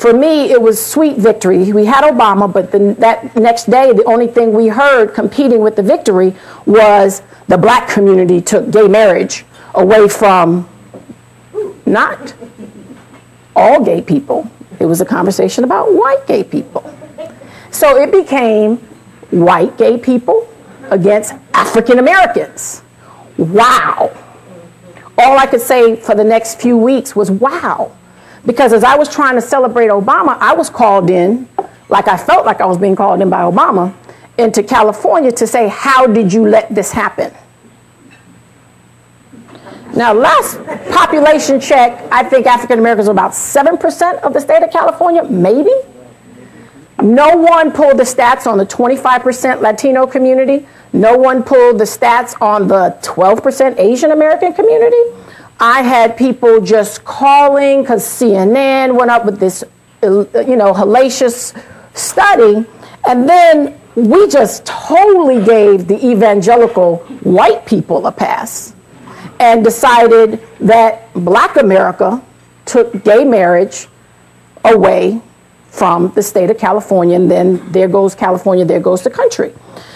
for me, it was sweet victory. We had Obama, but that next day, the only thing we heard competing with the victory was the black community took gay marriage away from not all gay people. It was a conversation about white gay people. So it became white gay people against African Americans. Wow. All I could say for the next few weeks was wow. Because as I was trying to celebrate Obama, I was called in, like I felt like I was being called in by Obama, into California to say, how did you let this happen? Now, last population check, I think African Americans are about 7% of the state of California, maybe. No one pulled the stats on the 25% Latino community. No one pulled the stats on the 12% Asian American community. I had people just calling because CNN went up with this, hellacious study. And then we just totally gave the evangelical white people a pass and decided that black America took gay marriage away from the state of California, and then there goes California, there goes the country.